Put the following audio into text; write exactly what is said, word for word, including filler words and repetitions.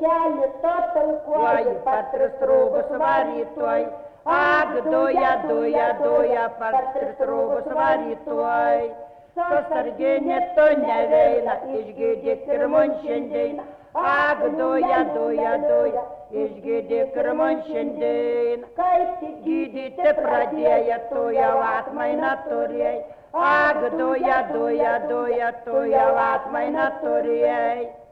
kelių to talkuoju, patris rūbus varytoj. Ak, duja, duja, duja, patris rūbus varytoj. Sosarginė tu neveina, išgydyk ir man šiandien. Ak, duja, duja, duja, išgydyk ir man šiandien. Kaip tik gydyti pradėję, tu jau atmainą turėjai. Ak, duja, duja, duja, tu jau atmainą turėjai.